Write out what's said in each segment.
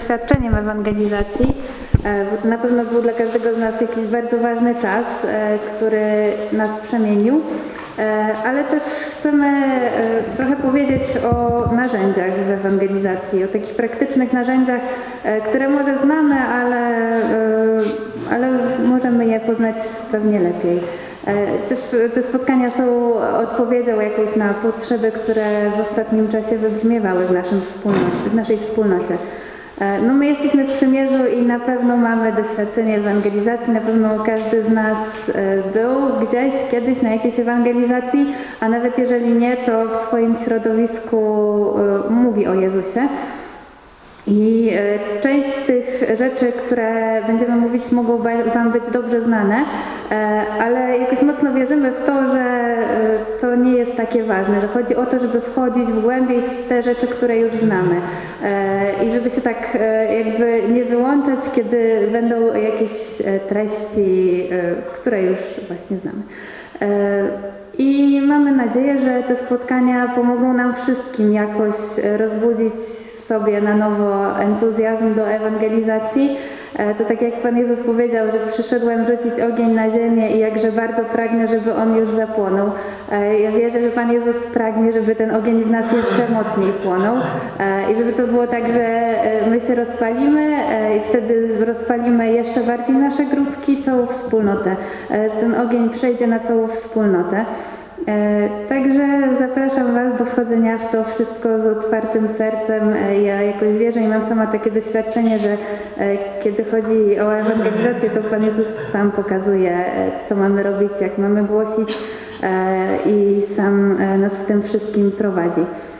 doświadczeniem ewangelizacji. Na pewno był dla każdego z nas jakiś bardzo ważny czas, który nas przemienił, ale też chcemy trochę powiedzieć o narzędziach w ewangelizacji, o takich praktycznych narzędziach, które może znamy, ale możemy je poznać pewnie lepiej. Też te spotkania są odpowiedzią jakąś na potrzeby, które w ostatnim czasie wybrzmiewały w naszej wspólnocie. No my jesteśmy w przymierzu i na pewno mamy doświadczenie ewangelizacji, na pewno każdy z nas był gdzieś kiedyś na jakiejś ewangelizacji, a nawet jeżeli nie, to w swoim środowisku mówi o Jezusie. I część z tych rzeczy, które będziemy mówić, mogą Wam być dobrze znane, ale jakoś mocno wierzymy w to, że to nie jest takie ważne, że chodzi o to, żeby wchodzić w głębiej w te rzeczy, które już znamy i żeby się tak jakby nie wyłączać, kiedy będą jakieś treści, które już właśnie znamy. I mamy nadzieję, że te spotkania pomogą nam wszystkim jakoś rozbudzić sobie na nowo entuzjazm do ewangelizacji. To tak jak Pan Jezus powiedział, że przyszedłem rzucić ogień na ziemię i jakże bardzo pragnę, żeby on już zapłonął. Ja wierzę, że Pan Jezus pragnie, żeby ten ogień w nas jeszcze mocniej płonął i żeby to było tak, że my się rozpalimy i wtedy rozpalimy jeszcze bardziej nasze grupki, całą wspólnotę. Ten ogień przejdzie na całą wspólnotę. Także zapraszam Was do wchodzenia w to wszystko z otwartym sercem. Ja jakoś wierzę i mam sama takie doświadczenie, że kiedy chodzi o ewangelizację, to Pan Jezus sam pokazuje, co mamy robić, jak mamy głosić i sam nas w tym wszystkim prowadzi.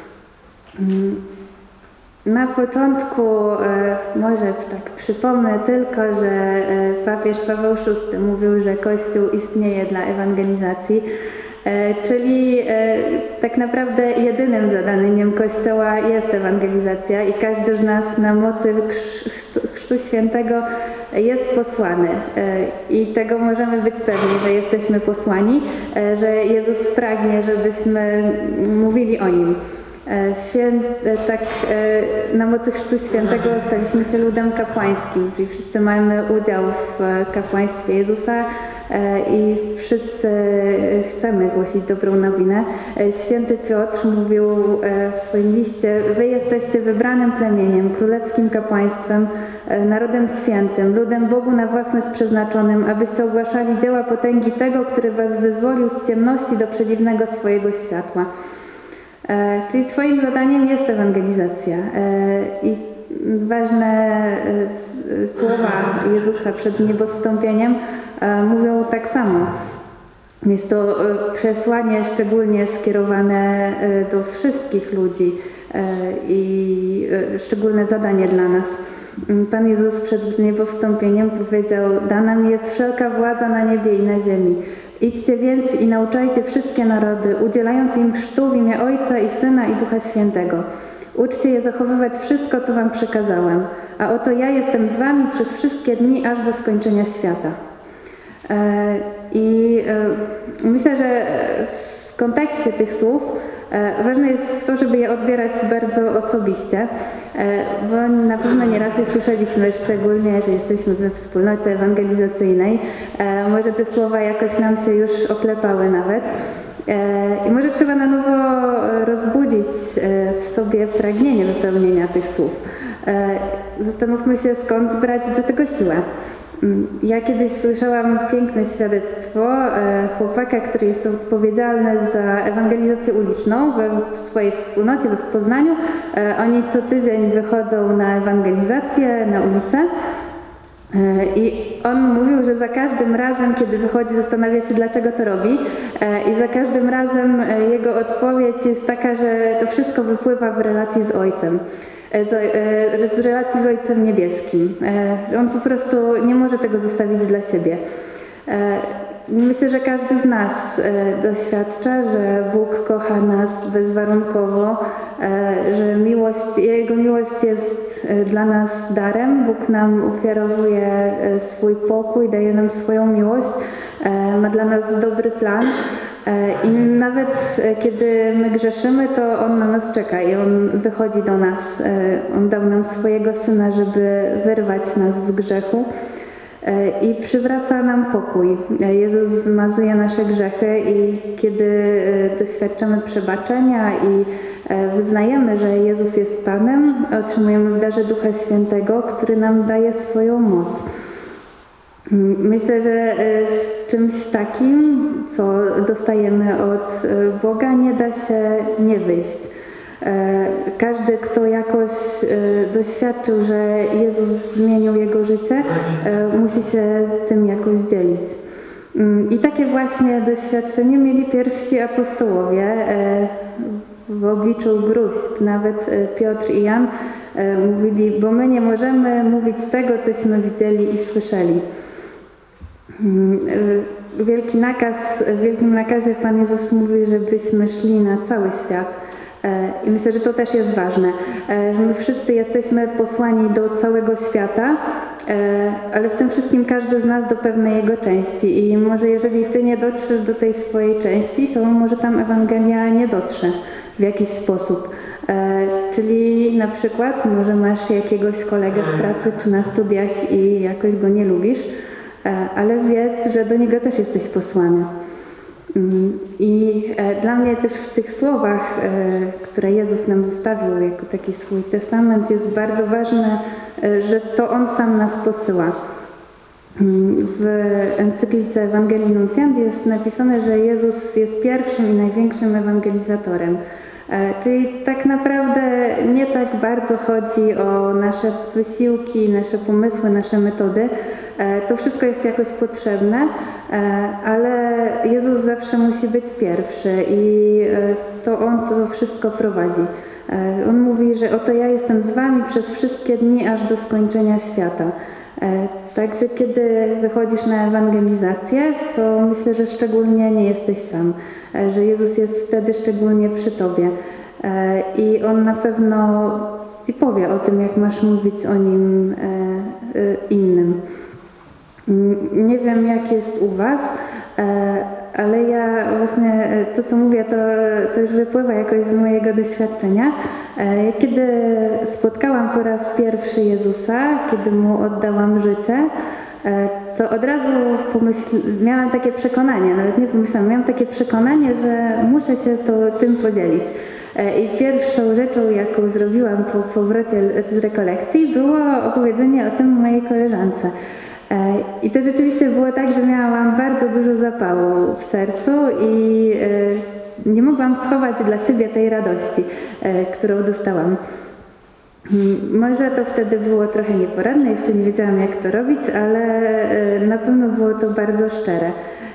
Na początku może tak przypomnę tylko, że papież Paweł VI mówił, że Kościół istnieje dla ewangelizacji. Czyli tak naprawdę jedynym zadaniem Kościoła jest ewangelizacja i każdy z nas na mocy Chrztu Świętego jest posłany i tego możemy być pewni, że jesteśmy posłani, że Jezus pragnie, żebyśmy mówili o Nim. Tak na mocy Chrztu Świętego staliśmy się ludem kapłańskim, czyli wszyscy mamy udział w kapłaństwie Jezusa i wszyscy chcemy głosić dobrą nowinę. Święty Piotr mówił w swoim liście: Wy jesteście wybranym plemieniem, królewskim kapłaństwem, narodem świętym, ludem Bogu na własność przeznaczonym, abyście ogłaszali dzieła potęgi tego, który was wyzwolił z ciemności do przedziwnego swojego światła. Czyli Twoim zadaniem jest ewangelizacja i ważne słowa Jezusa przed niebowstąpieniem mówią tak samo. Jest to przesłanie szczególnie skierowane do wszystkich ludzi i szczególne zadanie dla nas. Pan Jezus przed niebowstąpieniem powiedział: Dana mi jest wszelka władza na niebie i na ziemi. Idźcie więc i nauczajcie wszystkie narody, udzielając im chrztu w imię Ojca i Syna i Ducha Świętego. Uczcie je zachowywać wszystko, co wam przykazałem, a oto ja jestem z wami przez wszystkie dni, aż do skończenia świata. Myślę, że w kontekście tych słów ważne jest to, żeby je odbierać bardzo osobiście, bo na pewno nieraz je słyszeliśmy, szczególnie, że jesteśmy we wspólnocie ewangelizacyjnej. Może te słowa jakoś nam się już oklepały nawet. I może trzeba na nowo rozbudzić w sobie pragnienie wypełnienia tych słów. Zastanówmy się, skąd brać do tego siłę. Ja kiedyś słyszałam piękne świadectwo chłopaka, który jest odpowiedzialny za ewangelizację uliczną w swojej wspólnocie, w Poznaniu. Oni co tydzień wychodzą na ewangelizację na ulicę. I on mówił, że za każdym razem, kiedy wychodzi, zastanawia się, dlaczego to robi, i za każdym razem jego odpowiedź jest taka, że to wszystko wypływa w relacji z Ojcem. Z relacji z Ojcem Niebieskim. On po prostu nie może tego zostawić dla siebie. Myślę, że każdy z nas doświadcza, że Bóg kocha nas bezwarunkowo, że Jego miłość jest dla nas darem. Bóg nam ofiarowuje swój pokój, daje nam swoją miłość, ma dla nas dobry plan. I nawet kiedy my grzeszymy, to On na nas czeka i On wychodzi do nas. On dał nam swojego Syna, żeby wyrwać nas z grzechu i przywraca nam pokój. Jezus zmazuje nasze grzechy i kiedy doświadczamy przebaczenia i wyznajemy, że Jezus jest Panem, otrzymujemy w darze Ducha Świętego, który nam daje swoją moc. Myślę, że z czymś takim, co dostajemy od Boga, nie da się nie wyjść. Każdy, kto jakoś doświadczył, że Jezus zmienił jego życie, musi się tym jakoś dzielić. I takie właśnie doświadczenie mieli pierwsi apostołowie w obliczu gruźb. Nawet Piotr i Jan mówili, bo my nie możemy mówić tego, cośmy widzieli i słyszeli. W wielkim nakazie Pan Jezus mówi, żebyśmy szli na cały świat. I myślę, że to też jest ważne, że my wszyscy jesteśmy posłani do całego świata, ale w tym wszystkim każdy z nas do pewnej jego części. I może jeżeli Ty nie dotrzesz do tej swojej części, to może tam Ewangelia nie dotrze w jakiś sposób. Czyli na przykład może masz jakiegoś kolegę w pracy czy na studiach i jakoś go nie lubisz, ale wiedz, że do niego też jesteś posłany. I dla mnie też w tych słowach, które Jezus nam zostawił jako taki swój testament, jest bardzo ważne, że to On sam nas posyła. W encyklice Ewangelii Nunciandi jest napisane, że Jezus jest pierwszym i największym ewangelizatorem. Czyli tak naprawdę nie tak bardzo chodzi o nasze wysiłki, nasze pomysły, nasze metody. To wszystko jest jakoś potrzebne, ale Jezus zawsze musi być pierwszy i to On to wszystko prowadzi. On mówi, że oto ja jestem z wami przez wszystkie dni aż do skończenia świata. Także kiedy wychodzisz na ewangelizację, to myślę, że szczególnie nie jesteś sam, że Jezus jest wtedy szczególnie przy tobie i On na pewno ci powie o tym, jak masz mówić o Nim innym. Nie wiem, jak jest u was, ale ja właśnie to, co mówię, to już wypływa jakoś z mojego doświadczenia. Kiedy spotkałam po raz pierwszy Jezusa, kiedy Mu oddałam życie, to od razu miałam takie przekonanie, nawet nie pomyślałam, miałam takie przekonanie, że muszę się tym podzielić. I pierwszą rzeczą, jaką zrobiłam po powrocie z rekolekcji, było opowiedzenie o tym mojej koleżance. I to rzeczywiście było tak, że miałam bardzo dużo zapału w sercu i nie mogłam schować dla siebie tej radości, którą dostałam. Może to wtedy było trochę nieporadne, jeszcze nie wiedziałam, jak to robić, ale na pewno było to bardzo szczere.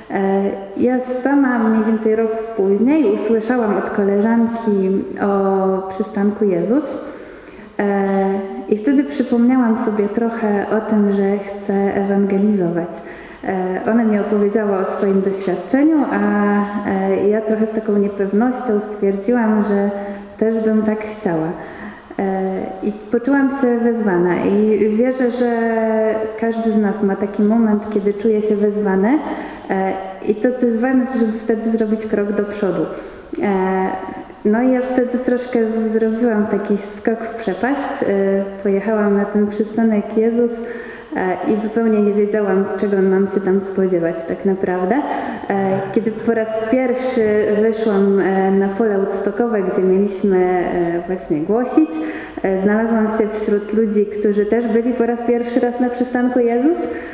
Ja sama mniej więcej rok później usłyszałam od koleżanki o przystanku Jezus i wtedy przypomniałam sobie trochę o tym, że chcę ewangelizować. Ona mi opowiedziała o swoim doświadczeniu, a ja trochę z taką niepewnością stwierdziłam, że też bym tak chciała. I poczułam się wezwana i wierzę, że każdy z nas ma taki moment, kiedy czuje się wezwany i to, co jest ważne, to żeby wtedy zrobić krok do przodu. No i ja wtedy troszkę zrobiłam taki skok w przepaść, pojechałam na ten przystanek Jezus i zupełnie nie wiedziałam, czego mam się tam spodziewać tak naprawdę. Kiedy po raz pierwszy wyszłam na pole Woodstockowe, gdzie mieliśmy właśnie głosić, znalazłam się wśród ludzi, którzy też byli po raz pierwszy raz na przystanku Jezus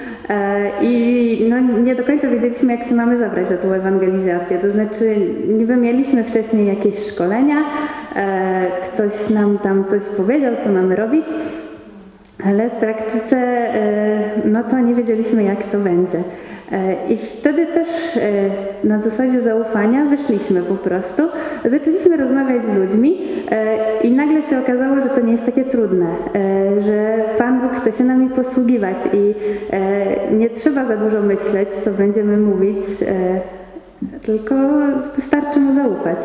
i no, nie do końca wiedzieliśmy, jak się mamy zabrać za tą ewangelizację. To znaczy niby mieliśmy wcześniej jakieś szkolenia, ktoś nam tam coś powiedział, co mamy robić, ale w praktyce no to nie wiedzieliśmy, jak to będzie. I wtedy też na zasadzie zaufania wyszliśmy po prostu, zaczęliśmy rozmawiać z ludźmi i nagle się okazało, że to nie jest takie trudne, że Pan Bóg chce się nami posługiwać i nie trzeba za dużo myśleć, co będziemy mówić, tylko wystarczy Mu zaufać.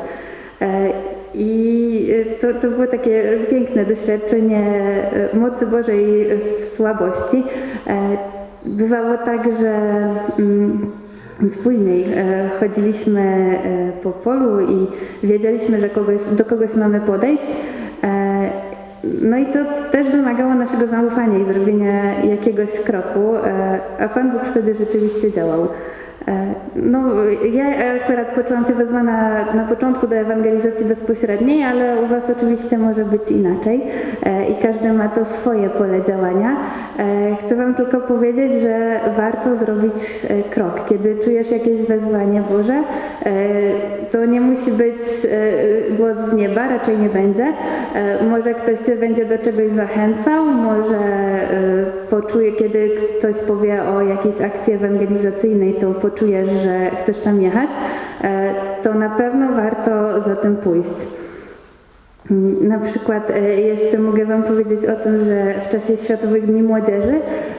I to było takie piękne doświadczenie mocy Bożej w słabości. Bywało tak, że Później chodziliśmy po polu i wiedzieliśmy, że do kogoś mamy podejść. No i to też wymagało naszego zaufania i zrobienia jakiegoś kroku, a Pan Bóg wtedy rzeczywiście działał. No, ja akurat poczułam się wezwana na początku do ewangelizacji bezpośredniej, ale u Was oczywiście może być inaczej i każdy ma to swoje pole działania. Chcę Wam tylko powiedzieć, że warto zrobić krok. Kiedy czujesz jakieś wezwanie Boże, to nie musi być głos z nieba, raczej nie będzie. Może ktoś Cię będzie do czegoś zachęcał, może poczuje, kiedy ktoś powie o jakiejś akcji ewangelizacyjnej, to poczujesz, że chcesz tam jechać, to na pewno warto za tym pójść. Na przykład jeszcze mogę Wam powiedzieć o tym, że w czasie Światowych Dni Młodzieży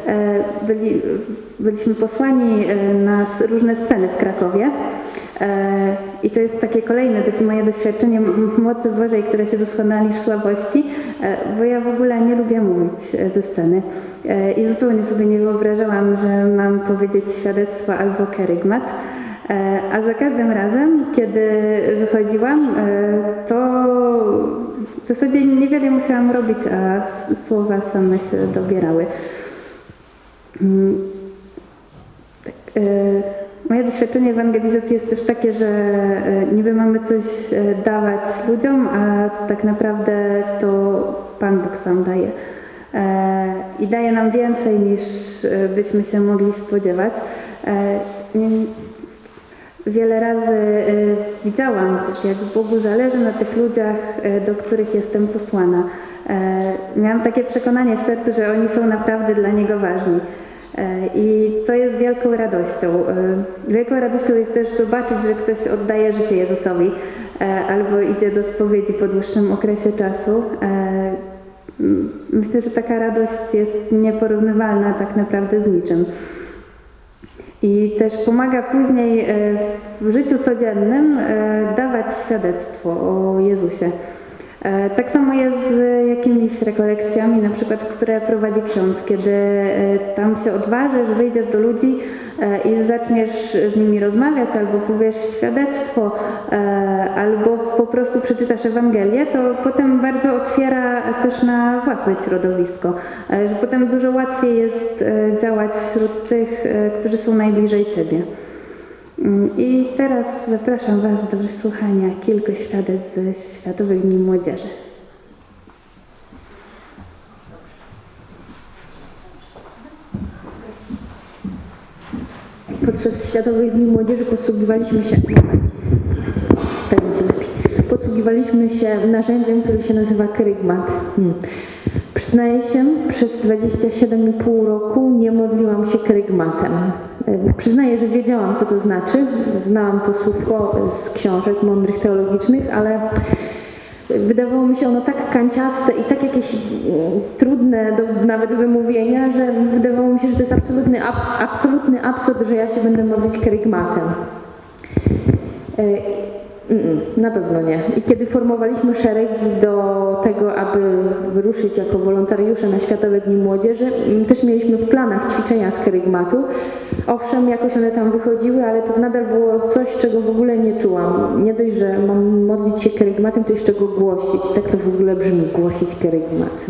byliśmy posłani na różne sceny w Krakowie. I to jest takie kolejne moje doświadczenie mocy Bożej, która się doskonali w słabości, bo ja w ogóle nie lubię mówić ze sceny i zupełnie sobie nie wyobrażałam, że mam powiedzieć świadectwo albo kerygmat. A za każdym razem, kiedy wychodziłam, to w zasadzie niewiele musiałam robić, a słowa same się dobierały. Moje doświadczenie ewangelizacji jest też takie, że niby mamy coś dawać ludziom, a tak naprawdę to Pan Bóg sam daje. I daje nam więcej, niż byśmy się mogli spodziewać. Wiele razy widziałam też, jak Bogu zależy na tych ludziach, do których jestem posłana. Miałam takie przekonanie w sercu, że oni są naprawdę dla Niego ważni. I to jest wielką radością. Wielką radością jest też zobaczyć, że ktoś oddaje życie Jezusowi albo idzie do spowiedzi po dłuższym okresie czasu. Myślę, że taka radość jest nieporównywalna tak naprawdę z niczym. I też pomaga później w życiu codziennym dawać świadectwo o Jezusie. Tak samo jest z jakimiś rekolekcjami, na przykład, które prowadzi ksiądz, kiedy tam się odważysz, wyjdziesz do ludzi i zaczniesz z nimi rozmawiać, albo powiesz świadectwo, albo po prostu przeczytasz Ewangelię, to potem bardzo otwiera też na własne środowisko, że potem dużo łatwiej jest działać wśród tych, którzy są najbliżej Ciebie. I teraz zapraszam Was do wysłuchania kilku świadectw ze Światowych Dni Młodzieży. Podczas Światowych Dni Młodzieży posługiwaliśmy się narzędziem, które się nazywa kerygmat. Przyznaję się, przez 27,5 roku nie modliłam się kerygmatem. Przyznaję, że wiedziałam, co to znaczy. Znałam to słówko z książek mądrych teologicznych, ale wydawało mi się ono tak kanciaste i tak jakieś trudne do nawet wymówienia, że wydawało mi się, że to jest absolutny absurd, że ja się będę modlić kerygmatem. Na pewno nie. I kiedy formowaliśmy szeregi do tego, aby wyruszyć jako wolontariusze na Światowe Dni Młodzieży, też mieliśmy w planach ćwiczenia z kerygmatu. Owszem, jakoś one tam wychodziły, ale to nadal było coś, czego w ogóle nie czułam. Nie dość, że mam modlić się kerygmatem, to jeszcze go głosić. Tak to w ogóle brzmi, głosić kerygmat.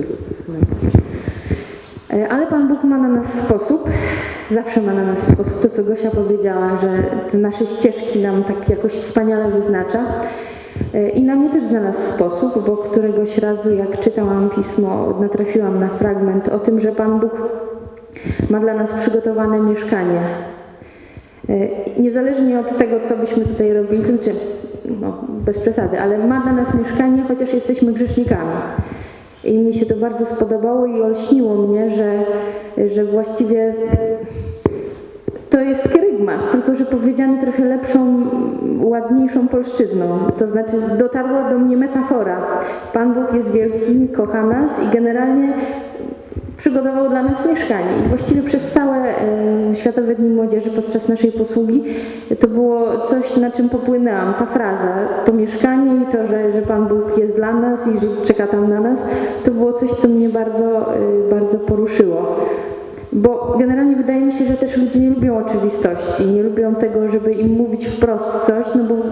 Ale Pan Bóg ma na nas sposób, zawsze ma na nas sposób, to co Gosia powiedziała, że te nasze ścieżki nam tak jakoś wspaniale wyznacza. I na mnie też znalazł sposób, bo któregoś razu jak czytałam pismo, natrafiłam na fragment o tym, że Pan Bóg ma dla nas przygotowane mieszkanie. Niezależnie od tego, co byśmy tutaj robili, to znaczy, no, bez przesady, ale ma dla nas mieszkanie, chociaż jesteśmy grzesznikami. I mi się to bardzo spodobało i olśniło mnie, że właściwie to jest kerygmat, tylko że powiedziany trochę lepszą, ładniejszą polszczyzną. To znaczy dotarła do mnie metafora. Pan Bóg jest wielki, kocha nas i generalnie przygotował dla nas mieszkanie. I właściwie przez całe Światowe Dni Młodzieży podczas naszej posługi to było coś, na czym popłynęłam. Ta fraza, to mieszkanie i to, że Pan Bóg jest dla nas i że czeka tam na nas, to było coś, co mnie bardzo, bardzo poruszyło. Bo generalnie wydaje mi się, że też ludzie nie lubią oczywistości, nie lubią tego, żeby im mówić wprost coś,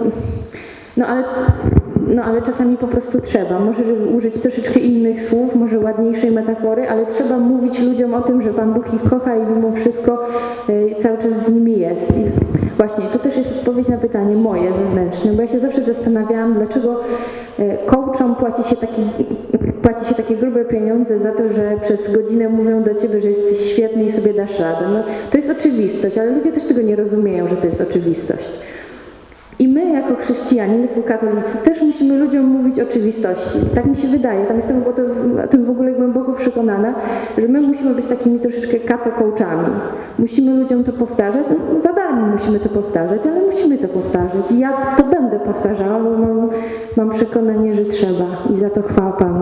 no ale czasami po prostu trzeba. Może użyć troszeczkę innych słów, może ładniejszej metafory, ale trzeba mówić ludziom o tym, że Pan Bóg ich kocha i mimo wszystko cały czas z nimi jest. I właśnie, to też jest odpowiedź na pytanie moje wewnętrzne, bo ja się zawsze zastanawiałam, dlaczego coachom płaci się takie grube pieniądze za to, że przez godzinę mówią do ciebie, że jesteś świetny i sobie dasz radę. No, to jest oczywistość, ale ludzie też tego nie rozumieją, że to jest oczywistość. I my jako chrześcijanie, jako katolicy też musimy ludziom mówić oczywistości. Tak mi się wydaje, tam jestem o tym w ogóle głęboko przekonana, że my musimy być takimi troszeczkę kato-coachami. Musimy ludziom to powtarzać, no, za darmo musimy to powtarzać, ale musimy to powtarzać. I ja to będę powtarzała, bo mam przekonanie, że trzeba i za to chwała Panu.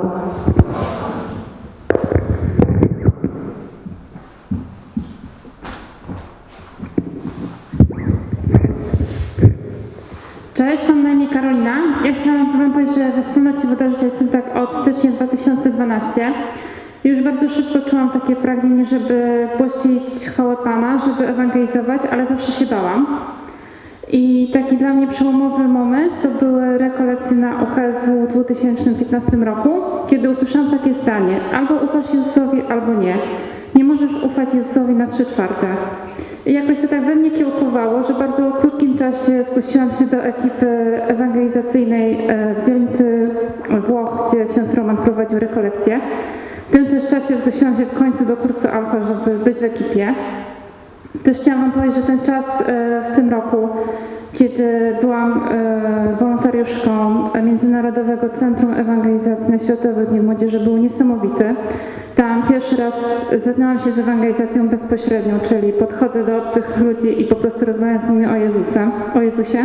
Cześć, mam na imię Karolina. Ja chciałam wam powiedzieć, że we wspólnocie Woda Życia jestem tak od stycznia 2012. Już bardzo szybko czułam takie pragnienie, żeby głosić chwałę Pana, żeby ewangelizować, ale zawsze się bałam. I taki dla mnie przełomowy moment to były rekolekcje na OKSW w 2015 roku, kiedy usłyszałam takie zdanie: albo ufasz Jezusowi, albo nie. Nie możesz ufać Jezusowi na 3/4. I jakoś to tak we mnie kiełkowało, że w bardzo krótkim czasie zgłosiłam się do ekipy ewangelizacyjnej w dzielnicy Włoch, gdzie ksiądz Roman prowadził rekolekcje. W tym też czasie zgłosiłam się w końcu do kursu Alfa, żeby być w ekipie. Też chciałam wam powiedzieć, że ten czas w tym roku, kiedy byłam wolontariuszką Międzynarodowego Centrum Ewangelizacji na Światowe Dni Młodzieży, był niesamowity. Tam pierwszy raz zetknęłam się z ewangelizacją bezpośrednią, czyli podchodzę do obcych ludzi i po prostu rozmawiam z nimi o Jezusie.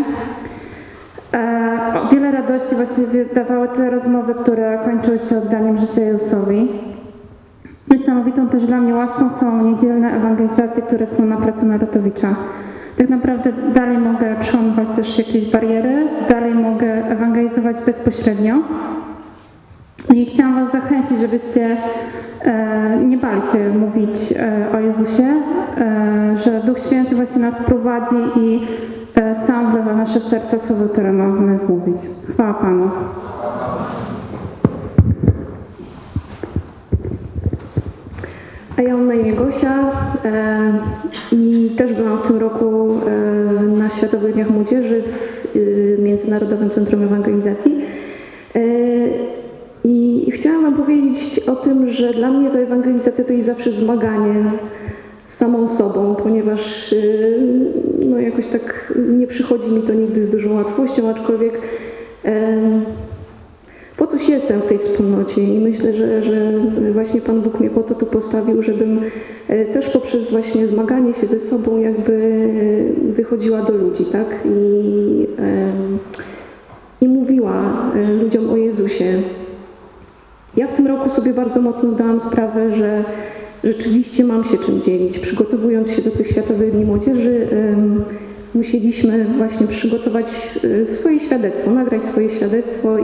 Wiele radości właściwie dawały te rozmowy, które kończyły się oddaniem życia Jezusowi. Niesamowitą też dla mnie łaską są niedzielne ewangelizacje, które są na placu Narutowicza. Tak naprawdę dalej mogę przełamywać też jakieś bariery, dalej mogę ewangelizować bezpośrednio. I chciałam was zachęcić, żebyście nie bali się mówić o Jezusie, że Duch Święty właśnie nas prowadzi i sam wlewa w nasze serca słowo, które mamy mówić. Chwała Panu. A ja mam na imię Gosia i też byłam w tym roku na Światowych Dniach Młodzieży w Międzynarodowym Centrum Ewangelizacji. I chciałam wam powiedzieć o tym, że dla mnie ta ewangelizacja to jest zawsze zmaganie z samą sobą, ponieważ no jakoś tak nie przychodzi mi to nigdy z dużą łatwością, aczkolwiek po coś jestem w tej wspólnocie i myślę, że właśnie Pan Bóg mnie po to tu postawił, żebym też poprzez właśnie zmaganie się ze sobą jakby wychodziła do ludzi, tak? I mówiła ludziom o Jezusie. Ja w tym roku sobie bardzo mocno zdałam sprawę, że rzeczywiście mam się czym dzielić. Przygotowując się do tych Światowych Dni Młodzieży, musieliśmy właśnie przygotować swoje świadectwo, nagrać swoje świadectwo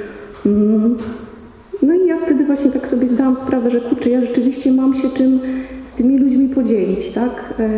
no i ja wtedy właśnie tak sobie zdałam sprawę, że kurczę, ja rzeczywiście mam się czym z tymi ludźmi podzielić, tak?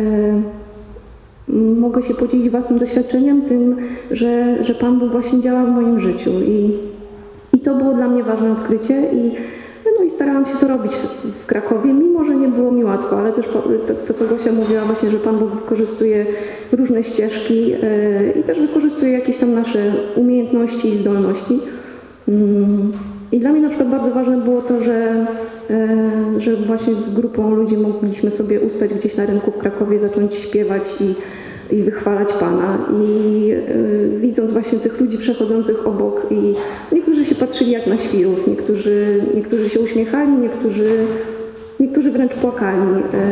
Mogę się podzielić własnym doświadczeniem, tym, że Pan Bóg właśnie działa w moim życiu i to było dla mnie ważne odkrycie i starałam się to robić w Krakowie, mimo że nie było mi łatwo, ale też to co Gosia mówiła właśnie, że Pan Bóg wykorzystuje różne ścieżki i też wykorzystuje jakieś tam nasze umiejętności i zdolności. I dla mnie na przykład bardzo ważne było to, że właśnie z grupą ludzi mogliśmy sobie ustać gdzieś na rynku w Krakowie, zacząć śpiewać i wychwalać Pana. I widząc właśnie tych ludzi przechodzących obok i niektórzy się patrzyli jak na świrów, niektórzy się uśmiechali, niektórzy wręcz płakali.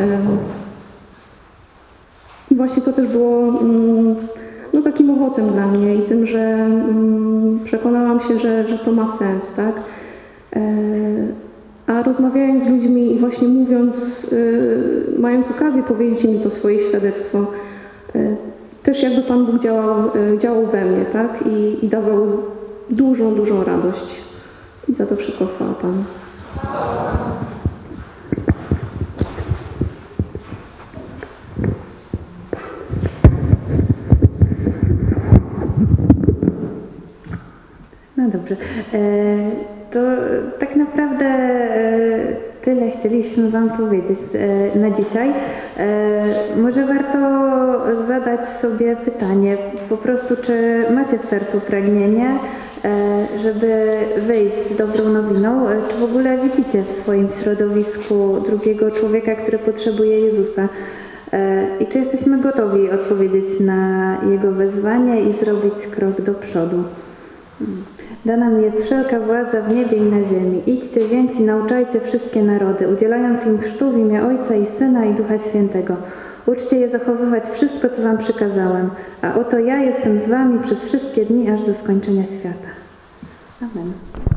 I właśnie to też było no, takim owocem dla mnie i tym, że przekonałam się, że to ma sens, tak? A rozmawiając z ludźmi i właśnie mówiąc, mając okazję powiedzieć im to swoje świadectwo, też jakby Pan Bóg działał we mnie, tak? I dawał dużą radość. I za to wszystko chwała Panu. dobrze. To tak naprawdę tyle chcieliśmy Wam powiedzieć na dzisiaj. Może warto zadać sobie pytanie, po prostu czy macie w sercu pragnienie, żeby wyjść z dobrą nowiną, czy w ogóle widzicie w swoim środowisku drugiego człowieka, który potrzebuje Jezusa i czy jesteśmy gotowi odpowiedzieć na Jego wezwanie i zrobić krok do przodu. Dana mi jest wszelka władza w niebie i na ziemi. Idźcie więc i nauczajcie wszystkie narody, udzielając im chrztu w imię Ojca i Syna i Ducha Świętego. Uczcie je zachowywać wszystko, co Wam przykazałem, a oto ja jestem z Wami przez wszystkie dni, aż do skończenia świata. Amen.